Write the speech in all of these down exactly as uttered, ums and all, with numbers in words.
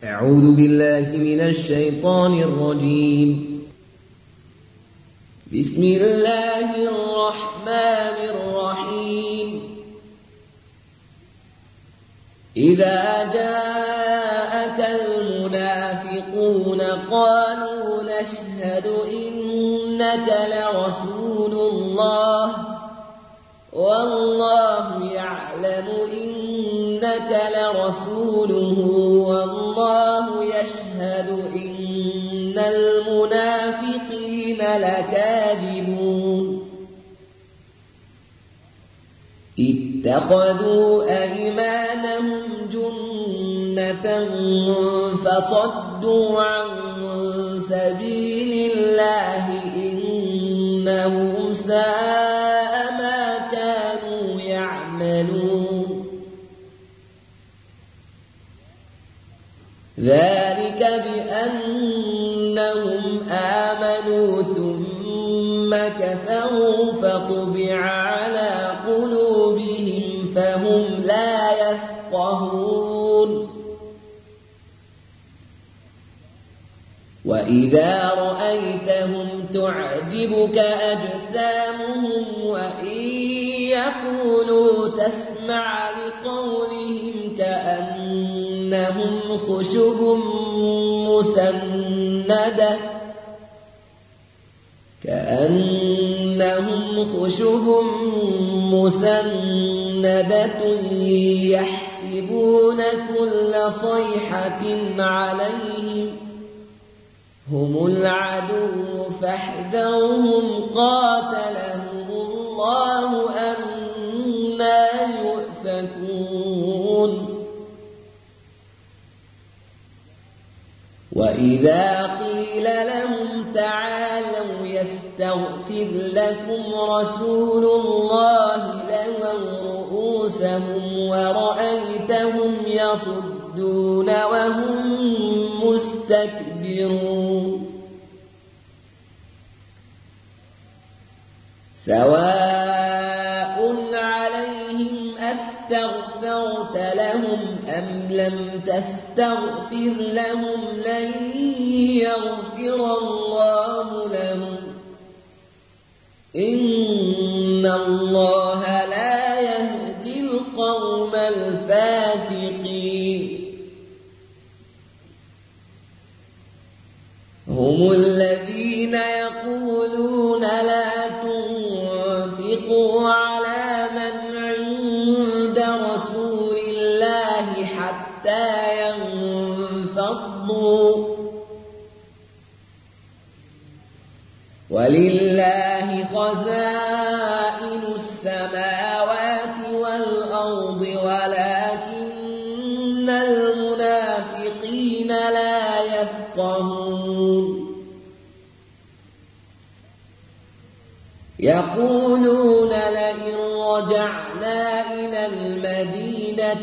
أعوذ بالله من الشيطان الرجيم. بسم الله الرحمن الرحيم. إذا جاءك المنافقون قالوا نشهد إنك لرسول الله والله يعلم إنك لرسوله والله يشهد إن المنافقين لكاذبون. اتخذوا أيمانهم جنة فصدوا عن سبيل الله إنهم ساء ما كانوا يعملون. ذلك بأنهم آمنوا ثم كفروا فطبع على قلوبهم فهم لا يفقهون. وإذا رأيتهم تعجبك أجسامهم وإن يقولوا تسمع لقولهم كأنهم خشب مسندة كأنهم خشب مسندة يحسبون كل صيحة عليهم هم العدو فاحذرهم قاتلهم الله أنى يؤفكون. وإذا قيل لهم تعالوا يستغفر لكم رسول الله لووا رؤوسهم ورأيتهم يصدون وهم مستكبرون. سواء عليهم أستغفرت لهم أم لم تستغفر لهم لن يغفر الله لهم إن الله لا يهدي القوم الفاسقين. هم الذين يقولون لا تنفقوا على من عند رسول الله حتى ينفضوا ولله خزائن السماوات والأرض ولكن المنافقين لا يفقهون. يقولون لئن رجعنا إلى المدينة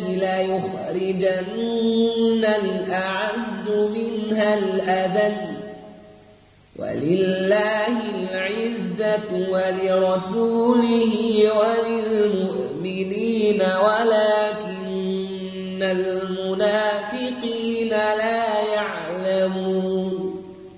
ليخرجن الأعز منها الأذل ولله العزة ولرسوله وللمؤمنين ولكن المنافقين لا يعلمون.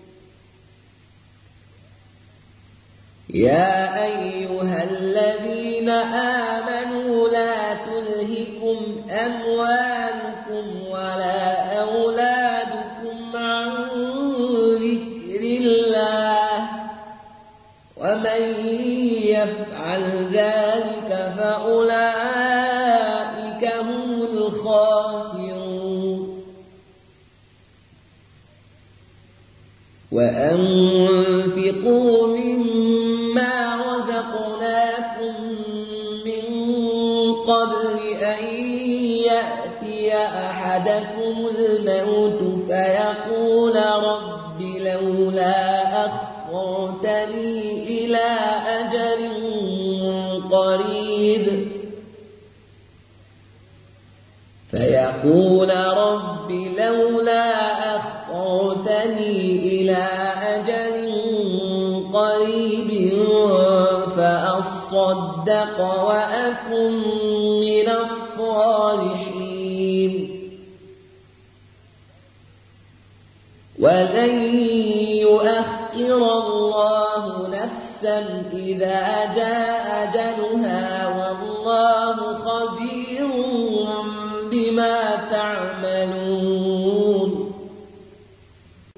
يا أيها الذين آمنوا لا تلهكم أموالكم ولا أولادكم عن ذكر الله ومن يفعل ذلك فأولئك هم الخاسرون. وأنفقوا مما رزقناكم من قبل أن يأتي أحدكم الموت فيقول رب لولا أخرتني إلى أجل قريب فيقول رب لولا أخرتني إلى أجل قريب فأصدق وأكن من الصالحين. ولن يؤخر الله نفسا إذا جاء أجلها والله خبير بما تعملون.